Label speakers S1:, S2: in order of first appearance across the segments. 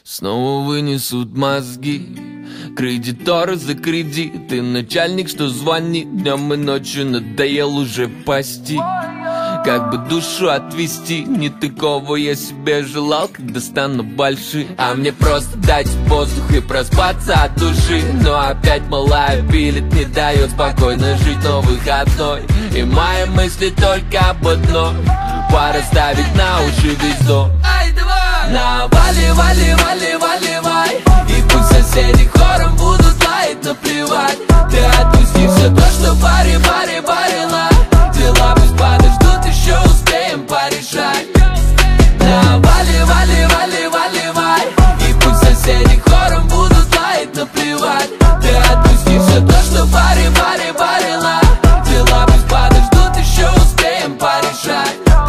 S1: Снова вынесут мозги, кредиторы за кредит. И начальник, что звонит днем и ночью, надоел уже пасти. Как бы душу отвести, не такого я себе желал, когда стану большим. А мне просто дать воздух и проспаться от души. Но опять малая пилит, не дает спокойно жить, но выходной. И мои мысли только об одном: пора ставить на уши весь дом. На вали, вали, вали, вали, вай. И пусть соседи хором будут лаять, наплевать. Ты отпусти все то, что пари, пари, парила. Дела пусть подождут, еще успеем порешать. На вали, вали, вали, вали, вай. И пусть соседи хором будут лаять, наплевать. Ты отпусти все то, что пари, пари, парила. Дела пусть подождут, еще успеем порешать.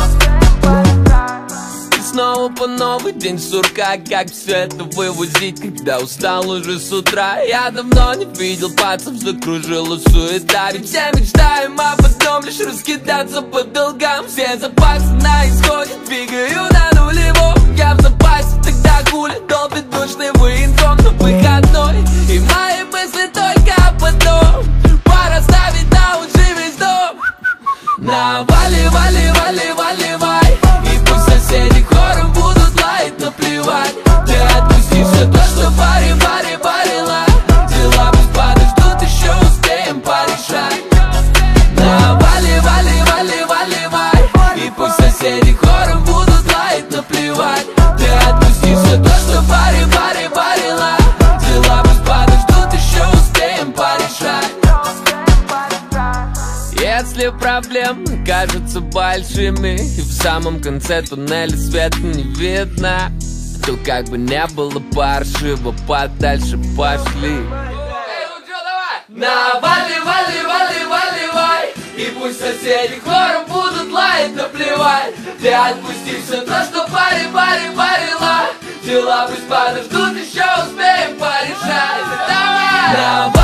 S1: Снова по новый день сурка, как все это вывозить, когда устал уже с утра. Я давно не видел пацев, закружила суета. Ведь все мечтаем об одном, лишь раскидаться по долгам. Все запасы на исходе, двигаю на нулевом. Я в запасе, тогда гуля долбит душный военком на выходной. И мои мысли только об одном: пора ставить на уши весь дом. На вали, вали, вали, вали, вай. И пусть соседи хором будут лаять, наплевать. Ты отпусти все то, что пари, пари, парила. Дела пусть подождут, еще успеем порешать. На вали, вали, вали, вали, вай. И пусть соседи хором будут лаять, наплевать. Ты отпусти все то, что пари, пари, парила. Дела пусть подождут, еще успеем порешать. Если проблемы кажутся большими и в самом конце туннеля света не видно, то как бы не было паршиво, подальше пошли. На вали, вали, вали, вали, вай. И пусть соседи хором будут лаять, наплевать. Ты отпусти все то, что пари, пари, парила. Дела пусть подождут, еще успеем порешать. Давай!